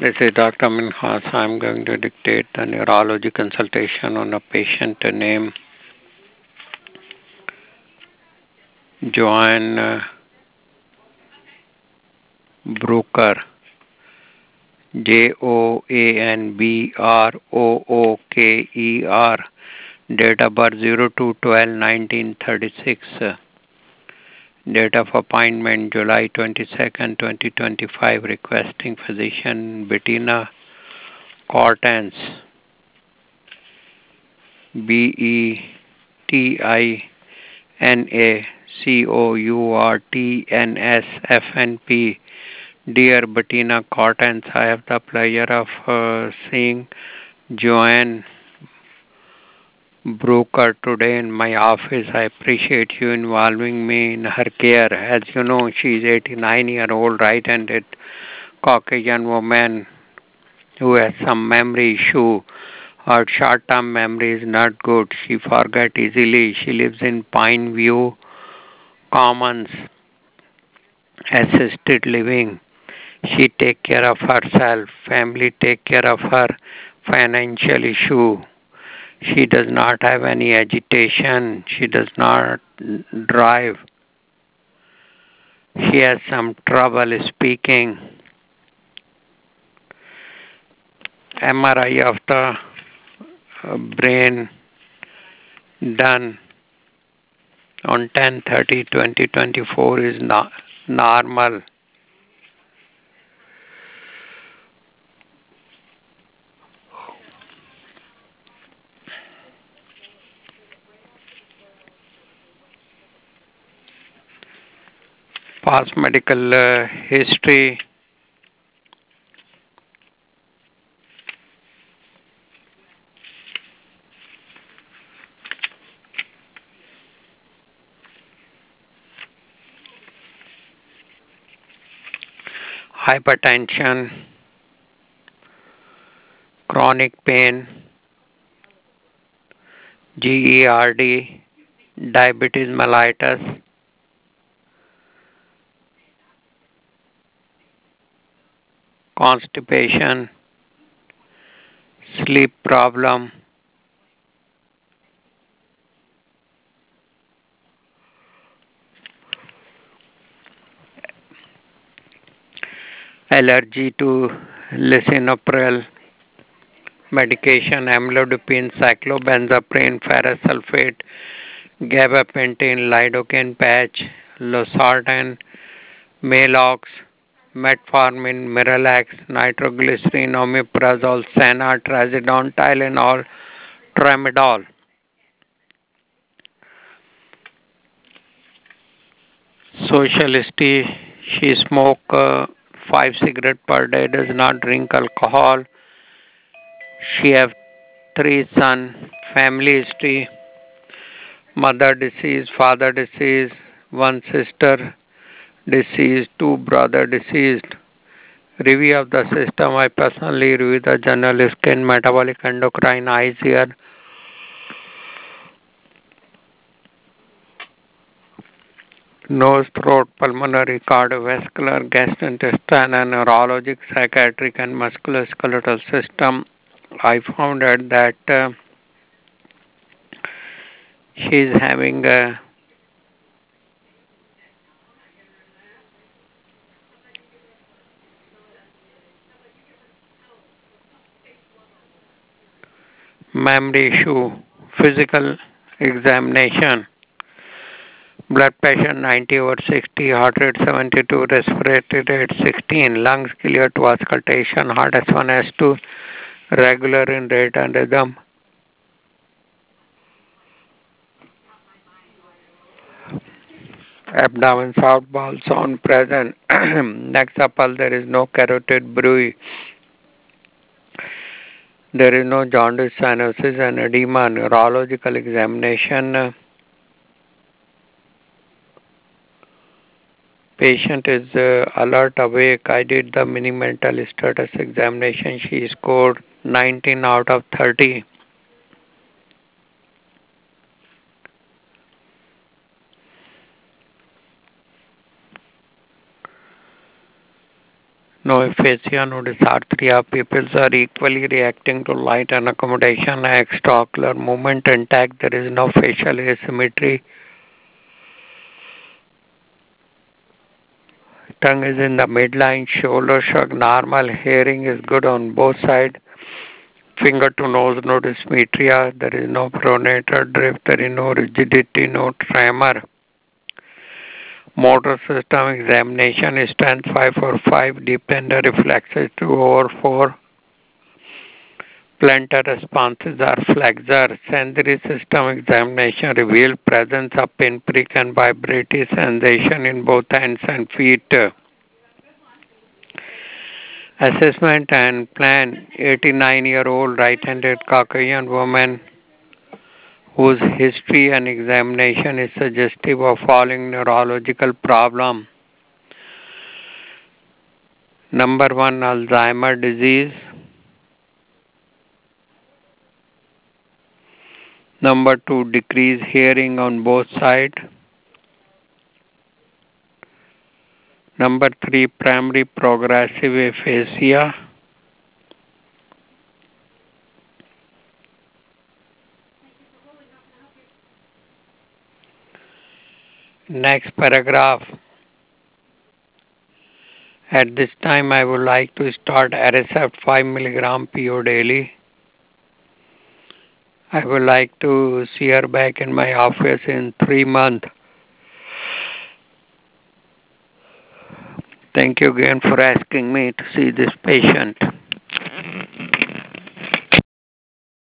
This is Dr. Minhas. I'm going to dictate the neurology consultation on a patient named Joanne Brooker. JOANBROOKER. Date of birth 02/12/1936. Date of appointment July 22nd, 2025. Requesting physician Bettina Cortens. BETINACOURTNSFNP. Dear Bettina Cortens, I have the pleasure of seeing Joanne Brooker today in my office. I appreciate you involving me in her care. As you know, she is 89-year-old right-handed Caucasian woman who has some memory issue. Her short-term memory is not good. She forgets easily. She lives in Pine View Commons, assisted living. She take care of herself. Family take care of her financial issue. She does not have any agitation. She does not drive. She has some trouble speaking. MRI of the brain done on 10/30/2024 is normal. Past medical history. Hypertension, chronic pain, GERD, diabetes mellitus, constipation, sleep problem, allergy to lisinopril medication, amlodipine, cyclobenzaprine, ferrous sulfate, gabapentin, lidocaine patch, losartan, Maalox, metformin, Miralax, nitroglycerin, omeprazole, Senna, trazodone, Tylenol, tramadol. Socialist, she smoke 5 cigarettes per day, does not drink alcohol. She have 3 sons, family history, mother deceased, father deceased, 1 sister deceased, 2 brothers deceased. Review of the system. I personally review the general skin, metabolic, endocrine, eyes, ear, nose, throat, pulmonary, cardiovascular, gastrointestinal, and neurologic, psychiatric, and musculoskeletal system. I found out that she is having a memory issue, physical examination, blood pressure 90/60, heart rate 72, respiratory rate 16, lungs clear to auscultation, heart S1, S2, regular in rate and rhythm, abdomen soft ball sound present, neck supple, there is no carotid bruit, there is no jaundice, cyanosis and edema, neurological examination. Patient is alert, awake. I did the mini mental status examination. She scored 19 out of 30. No aphasia, no dysarthria. Pupils are equally reacting to light and accommodation. Extraocular movement intact. There is no facial asymmetry. Tongue is in the midline. Shoulder shrug normal. Hearing is good on both sides. Finger to nose, no dysmetria. There is no pronator drift. There is no rigidity, no tremor. Motor system examination strength 545, deep tender reflexes 2/4. Plantar responses are flexor. Sensory system examination revealed presence of pinprick and vibratory sensation in both hands and feet. Assessment and plan 89-year-old right-handed Caucasian woman whose history and examination is suggestive of following neurological problem. Number 1, Alzheimer disease. Number 2, decreased hearing on both sides. Number 3, primary progressive aphasia. Next paragraph. At this time, I would like to start Aricept 5 milligram PO daily. I would like to see her back in my office in 3 months. Thank you again for asking me to see this patient.